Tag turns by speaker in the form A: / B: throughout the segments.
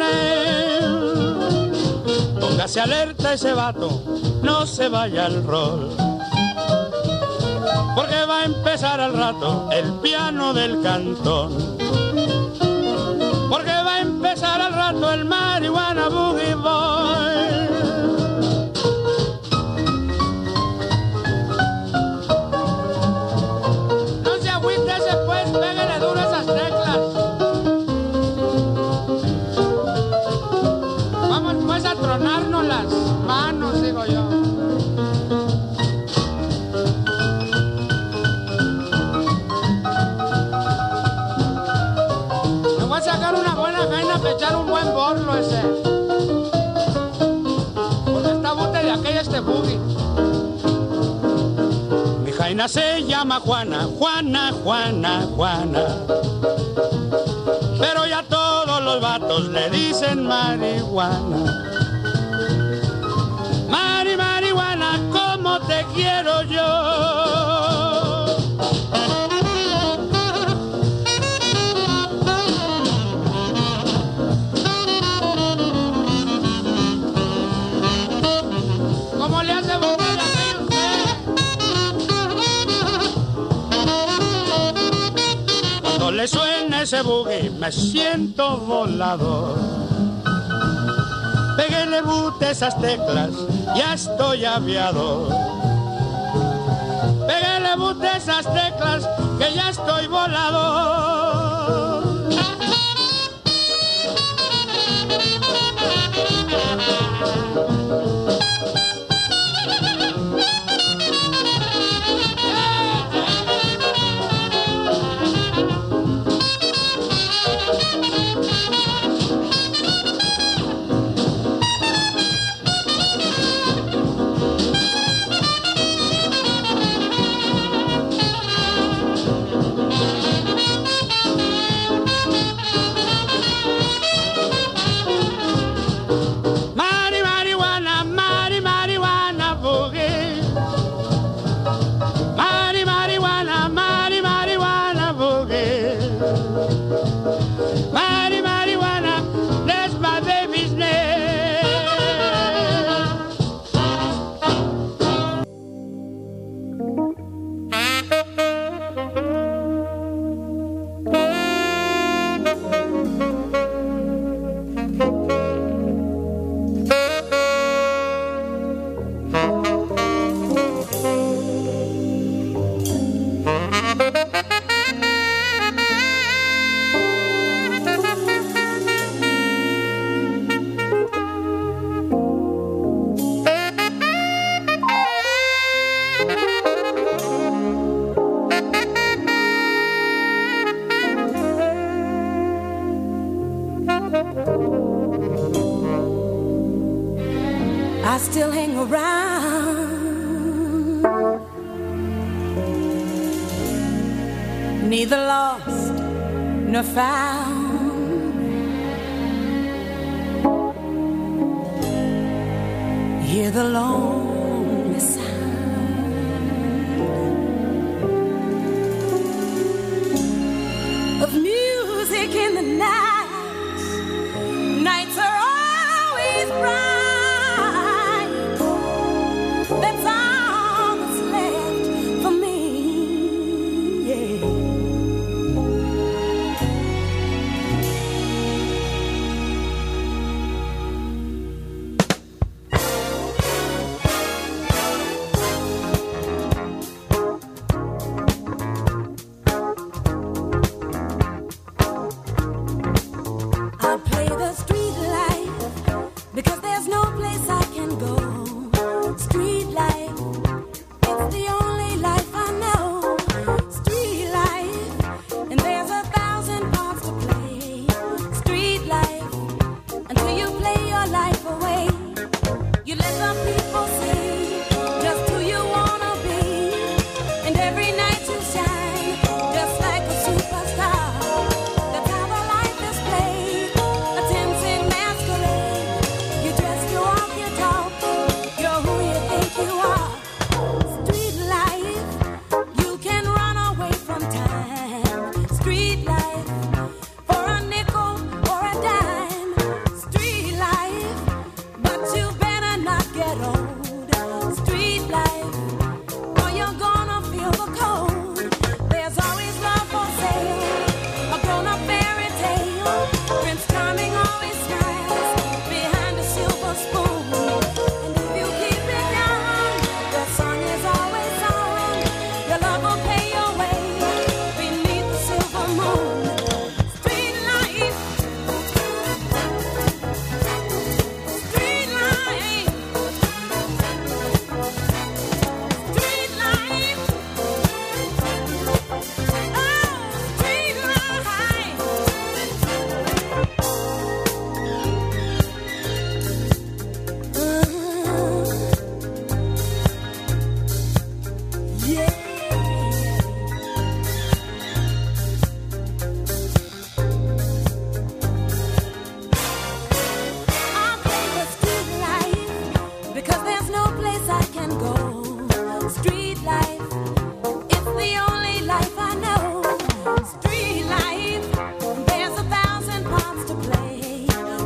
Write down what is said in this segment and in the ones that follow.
A: Póngase alerta ese vato, no se vaya al rol, porque va a empezar al rato el piano del cantón, porque va a empezar al rato el marihuana boogie boy. No se agüite ese pues, pégale duro esas teclas. Vamos pues a tronarnos las manos, digo yo. Me voy a sacar una buena vaina para echar un buen borlo ese. Porque está bote de aquella este boogie. Mi jaina se llama Juana, Juana, Juana, Juana. Pero ya todos los vatos le dicen marihuana. Mari, marihuana, ¿cómo te quiero yo? ¿Cómo le hace boca de aquello usted? Cuando le suena ese boogie me siento volador. Péguele bute esas teclas, ya estoy aviador. Péguele bute esas teclas, que ya estoy volador.
B: I still hang around, neither lost nor found. Hear the lonely sound of music in the night. Nights are always bright. That's all that's left for me, yeah. I'll play the street life because there's no place I can go. Street life, it's the only life I know. Street life, and there's 1,000 parts to play. Street life, until you play your life away. You let the people see just who you wanna be, and every night you shine just like a superstar. That's how the life is played, a tempting masquerade. You dress your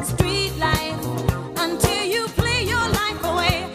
B: Street life until you play your life away.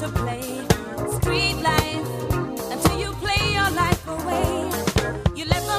B: Street life until you play your life away. You let the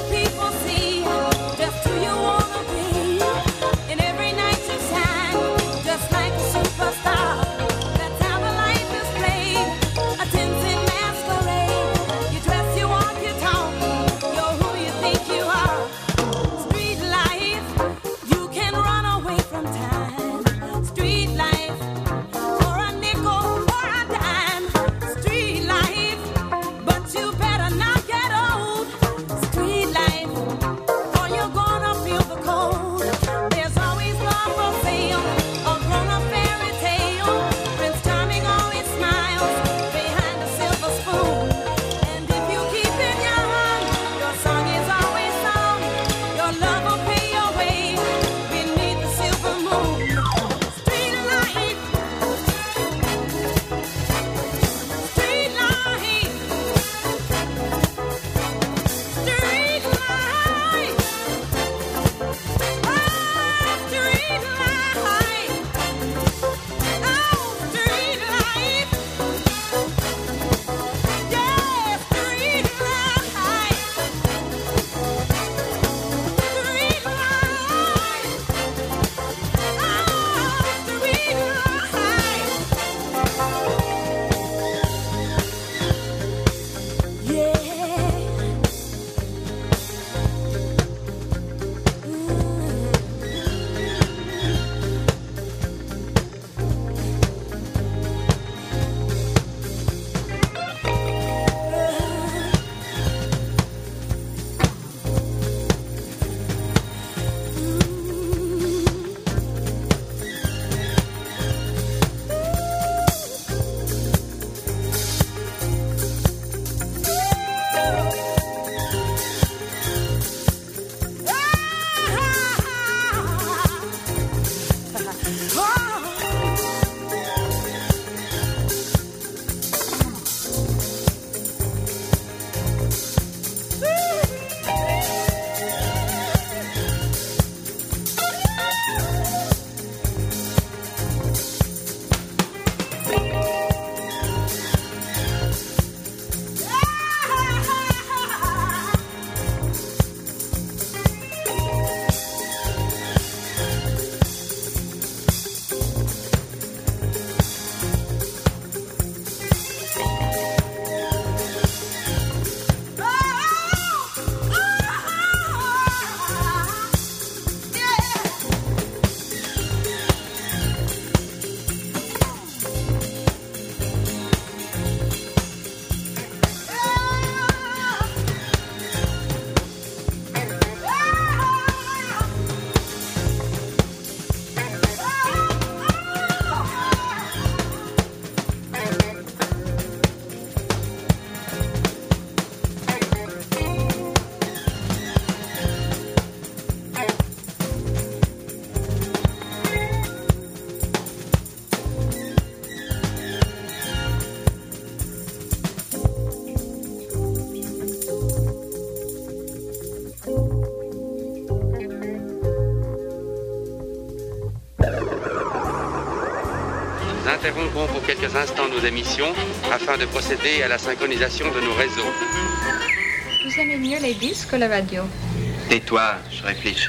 C: interrompons pour quelques instants nos émissions afin de procéder à la synchronisation de nos réseaux.
D: Vous aimez mieux les disques ou la radio?
C: Tais-toi, je réfléchis.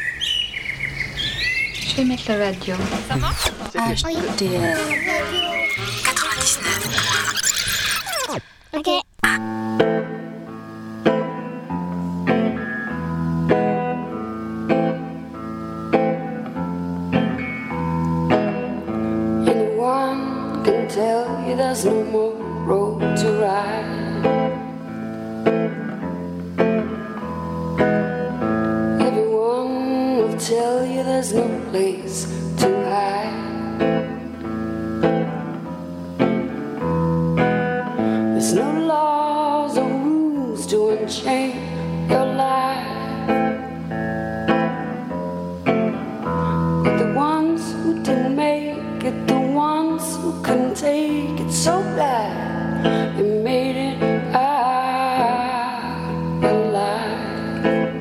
D: Je vais mettre la radio. Ça va?
B: HDR 99. Ok. Anyone can tell you there's no more road to ride. Everyone will tell you there's no place to hide. There's no laws or rules to unchain your life. But the ones who didn't make it, the ones who couldn't take it, so glad they made it out alive.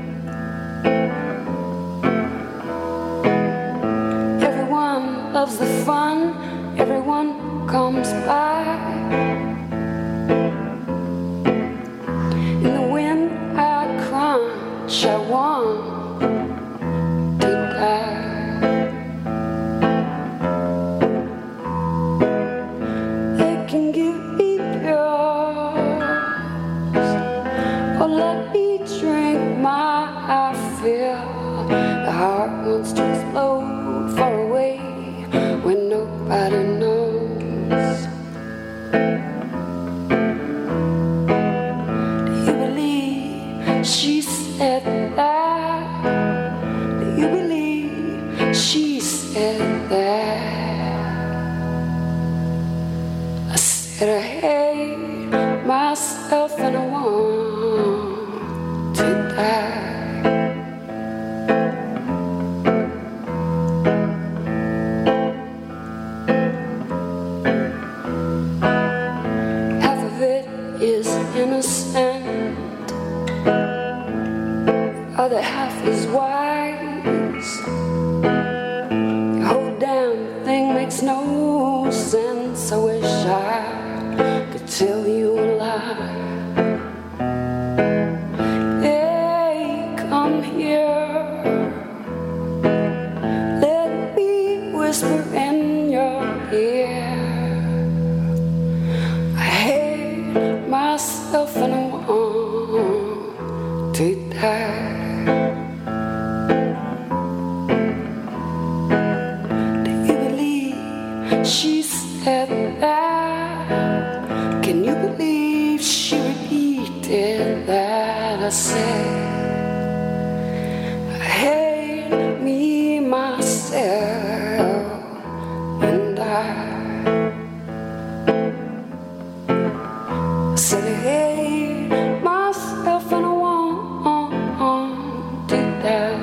B: Everyone loves the fun, everyone comes by. In the wind I crunch, I want to die. They can give me pills or let me drink my fill. The heart wants to explode far away when nobody knows. She said that. Do you believe she said that? I said I hate myself and I want to die. Half of it is innocent, other half is wise. The whole damn thing makes no sense. I wish I could tell you a lie. Hey, come here, let me whisper in your ear. I hate myself and I want to die. She said that. Can you believe she repeated that? I said I hate me, myself, and I said I hate myself and I want to die.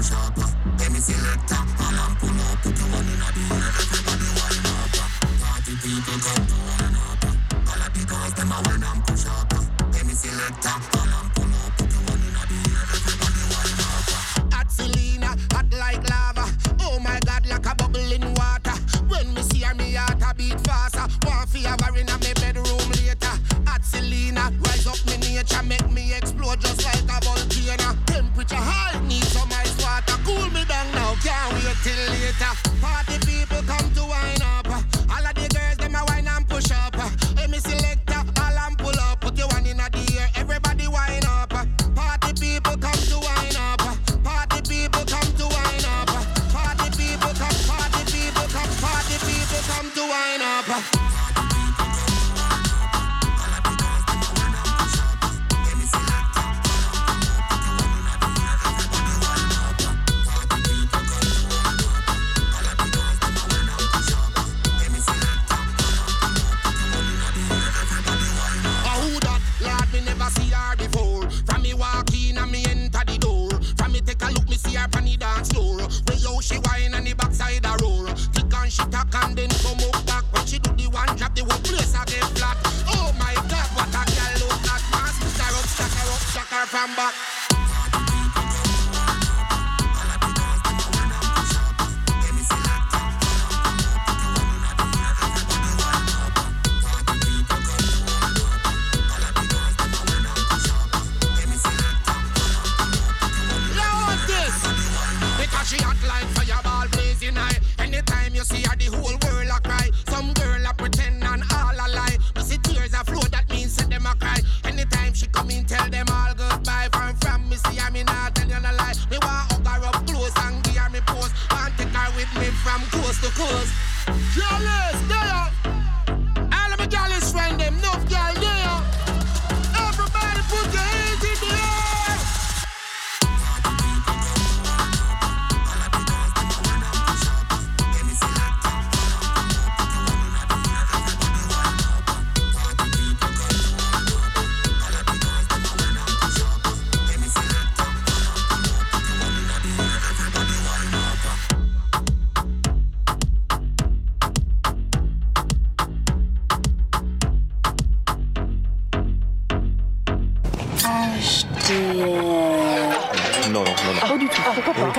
E: Non.
F: Ah, pas du tout. Pourquoi pas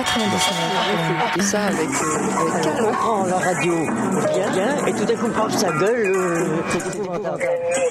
F: 99.
G: Et ça avec calme.
F: On prend la radio bien, et tout à coup on prend sa gueule. C'est épouvantable.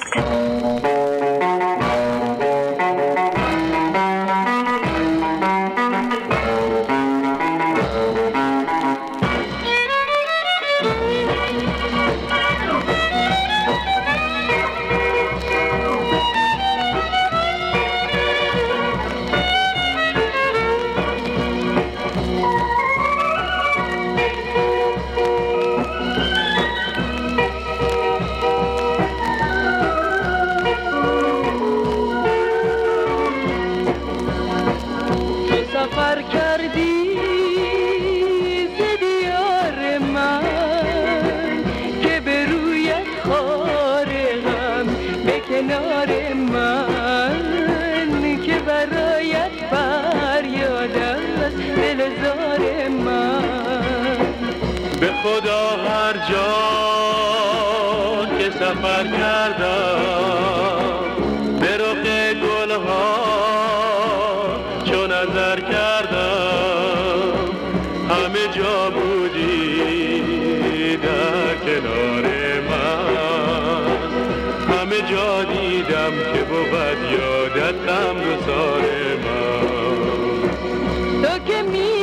A: خدا هر جا که سفر کردم به رخ گلها چو نظر کردم همه جا بودی در کنار من همه جا دیدم که بود یادت غمگسار من
H: تو که می